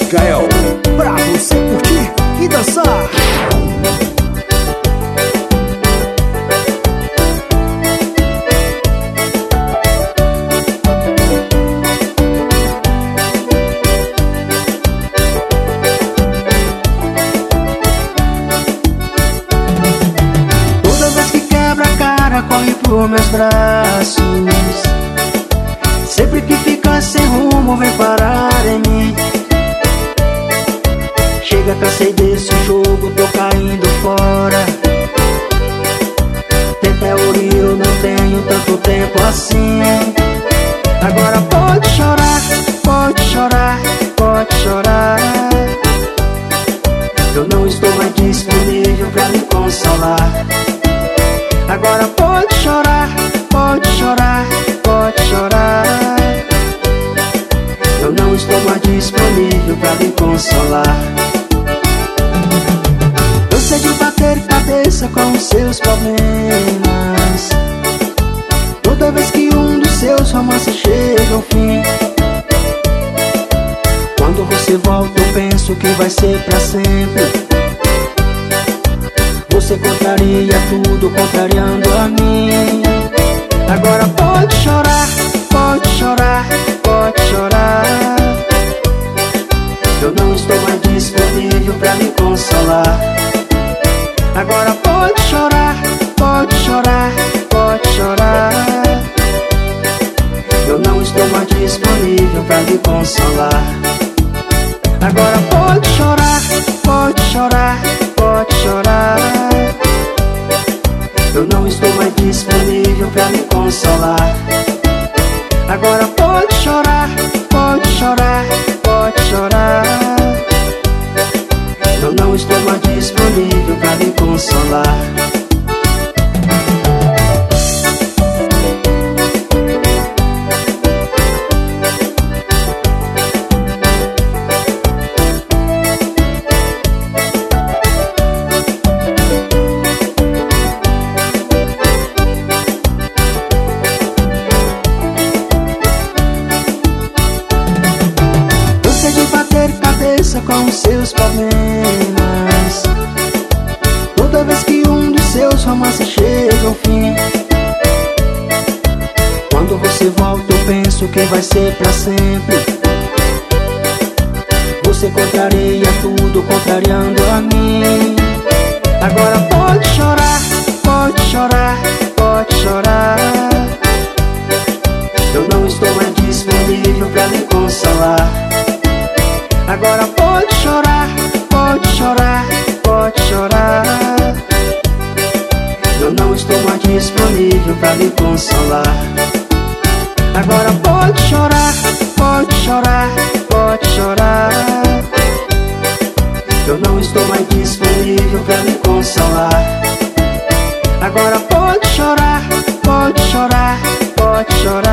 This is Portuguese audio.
Mikael, pra você curtir e dançar. Toda vez que quebra a cara, corre por meus braços. Sempre que fica sem rumo, vem parar em mim. Chega, cansei desse jogo, tô caindo fora. Tempo é ouro e eu não tenho tanto tempo assim. Agora pode chorar, pode chorar, pode chorar. Eu não estou mais disponível pra me consolar. Agora pode chorar, pode chorar, pode chorar. Eu não estou mais disponível pra me consolar. Cansei de bater cabeça com os seus problemas. Toda vez que um dos seus romances chega ao fim, quando você volta eu penso que vai ser pra sempre. Você contraria tudo, contrariando a mim. Agora pode chorar, pode chorar, pode chorar. Eu não estou mais disponível pra me consolar. Agora pode chorar, pode chorar, pode chorar. Eu não estou mais disponível pra me consolar. Agora pode chorar, pode chorar, pode chorar. Eu não estou mais disponível pra me consolar. Agora pode chorar, pode chorar, pode chorar. Eu não estou mais disponível pra me consolar. Com os seus problemas. Toda vez que um dos seus romances chega ao fim, quando você volta eu penso que vai ser pra sempre. Você contraria tudo, contrariando a mim. Agora pode chorar, pode chorar, pode chorar. Eu não estou mais disponível pra me consolar. Agora pode chorar, pode chorar, pode chorar. Eu não estou mais disponível pra me consolar. Agora pode chorar, pode chorar, pode chorar. Eu não estou mais disponível pra me consolar. Agora pode chorar, pode chorar, pode chorar.